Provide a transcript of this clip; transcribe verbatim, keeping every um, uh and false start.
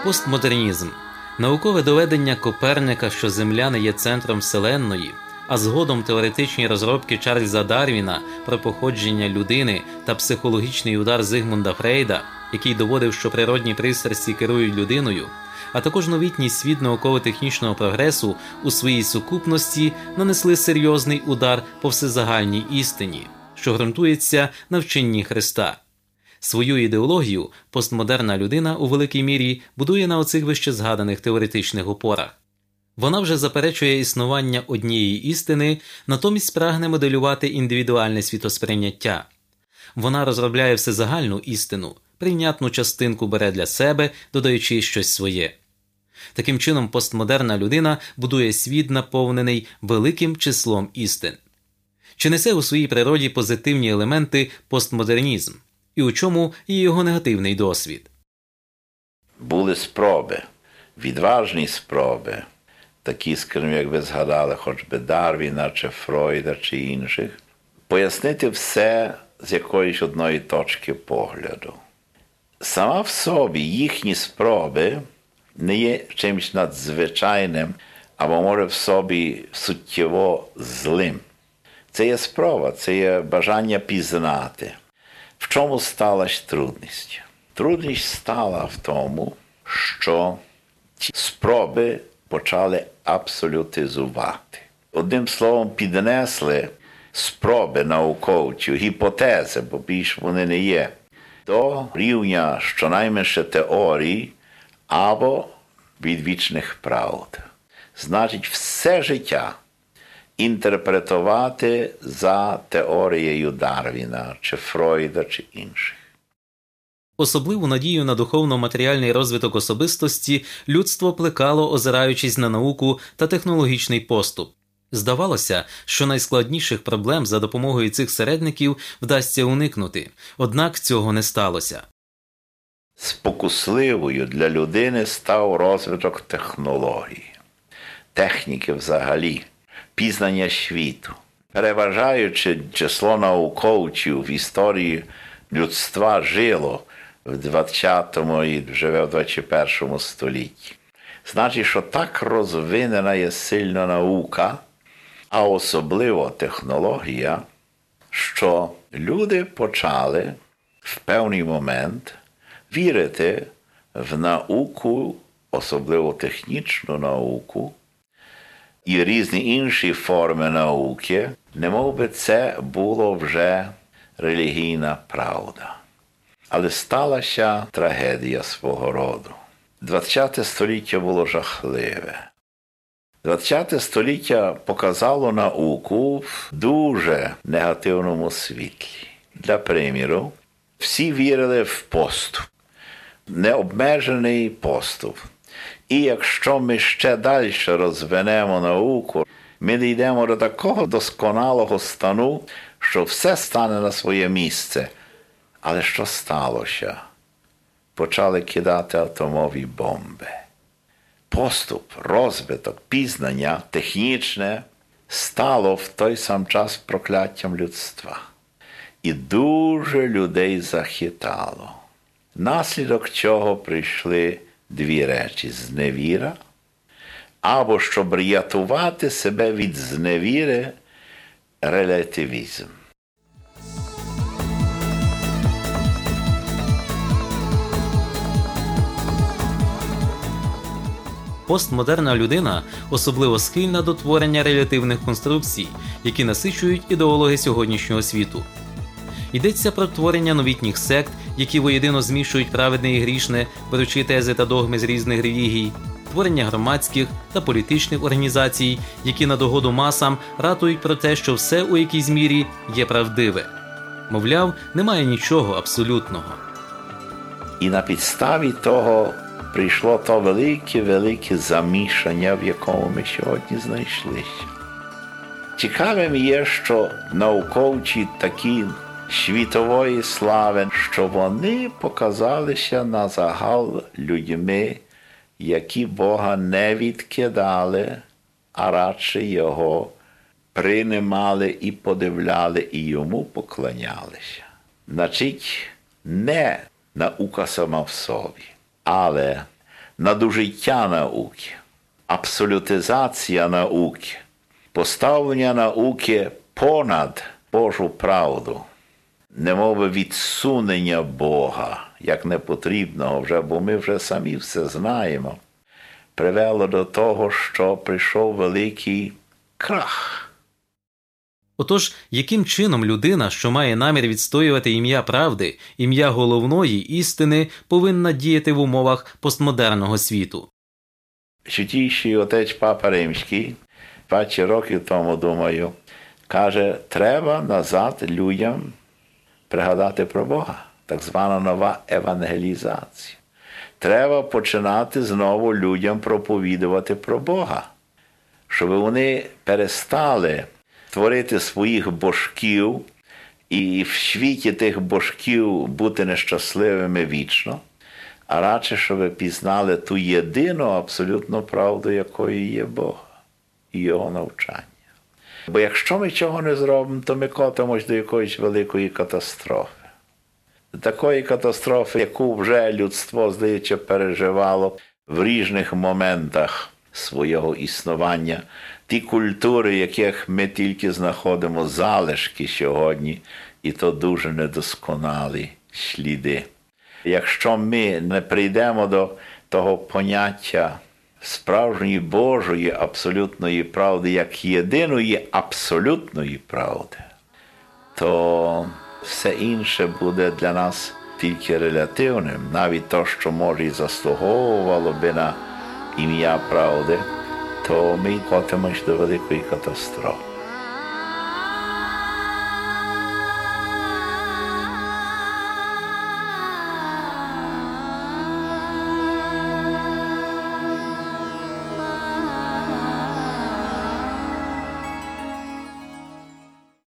Постмодернізм – наукове доведення Коперника, що Земля не є центром Вселенної, а згодом теоретичні розробки Чарльза Дарвіна про походження людини та психологічний удар Зигмунда Фрейда, який доводив, що природні пристрасті керують людиною, а також новітній світ науково-технічного прогресу у своїй сукупності нанесли серйозний удар по всезагальній істині, що ґрунтується на вченні Христа. Свою ідеологію постмодерна людина у великій мірі будує на оцих вище згаданих теоретичних опорах. Вона вже заперечує існування однієї істини, натомість прагне моделювати індивідуальне світосприйняття. Вона розробляє всезагальну істину, прийнятну частинку бере для себе, додаючи щось своє. Таким чином, постмодерна людина будує світ, наповнений великим числом істин. Чи несе у своїй природі позитивні елементи постмодернізм? І у чому є його негативний досвід? Були спроби, відважні спроби, такі, скажімо, як ви згадали, хоч би Дарвіна, чи Фройда, чи інших, пояснити все з якоїсь одної точки погляду. Сама в собі їхні спроби не є чимось надзвичайним, або, може, в собі суттєво злим. Це є спроба, це є бажання пізнати. В чому сталася трудність? Трудність стала в тому, що ці спроби почали абсолютизувати. Одним словом, піднесли спроби науковців, гіпотези, бо більш вони не є, до рівня щонайменше теорій або відвічних правд. Значить, все життя інтерпретувати за теорією Дарвіна, чи Фройда, чи інших. Особливу надію на духовно-матеріальний розвиток особистості людство плекало, озираючись на науку та технологічний поступ. Здавалося, що найскладніших проблем за допомогою цих середників вдасться уникнути, однак цього не сталося. Спокусливою для людини став розвиток технологій, техніки взагалі, пізнання світу. Переважаючи число науковців в історії людства жило в двадцятому і живе в двадцять першому столітті. Значить, що так розвинена є сильна наука, а особливо технологія, що люди почали в певний момент вірити в науку, особливо технічну науку, і різні інші форми науки, немов би це було вже релігійна правда. Але сталася трагедія свого роду. двадцяте століття було жахливе. двадцяте століття показало науку в дуже негативному світлі. Для приміру, всі вірили в поступ, необмежений поступ. І якщо ми ще далі розвинемо науку, ми дійдемо до такого досконалого стану, що все стане на своє місце. Але що сталося? Почали кидати атомові бомби. Поступ, розвиток, пізнання технічне стало в той сам час прокляттям людства. І дуже людей захитало. Наслідок чого прийшли дві речі – зневіра, або, щоб рятувати себе від зневіри, релятивізм. Постмодерна людина особливо схильна до творення релятивних конструкцій, які насичують ідеологи сьогоднішнього світу. Йдеться про творення новітніх сект, які воєдино змішують праведне і грішне, беручи тези та догми з різних релігій, творення громадських та політичних організацій, які на догоду масам ратують про те, що все у якійсь мірі є правдиве. Мовляв, немає нічого абсолютного. І на підставі того прийшло то велике-велике замішання, в якому ми сьогодні знайшлися. Цікавим є, що науковці такі світової слави, що вони показалися на загал людьми, які Бога не відкидали, а радше Його приймали і подивляли, і Йому поклонялися. Значить, не наука сама в собі, але надужиття науки, абсолютизація науки, поставлення науки понад Божу правду, немови відсунення Бога, як непотрібного вже, бо ми вже самі все знаємо, привело до того, що прийшов великий крах. Отож, яким чином людина, що має намір відстоювати ім'я правди, ім'я головної істини, повинна діяти в умовах постмодерного світу? Святійший отець Папа Римський, двадцять років тому, думаю, каже, треба назад людям пригадати про Бога, так звана нова евангелізація. Треба починати знову людям проповідувати про Бога, щоб вони перестали творити своїх божків і в світі тих божків бути нещасливими вічно, а радше, щоб пізнали ту єдину абсолютну правду, якою є Бог і Його навчання. Бо якщо ми цього не зробимо, то ми котимось до якоїсь великої катастрофи. Такої катастрофи, яку вже людство, здається, переживало в різних моментах свого існування. Ті культури, яких ми тільки знаходимо залишки сьогодні, і то дуже недосконалі сліди. Якщо ми не прийдемо до того поняття справжньої Божої абсолютної правди, як єдиної абсолютної правди, то все інше буде для нас тільки релятивним. Навіть то, що, може, і заслуговувало би на ім'я правди, то ми котимось до великої катастрофи.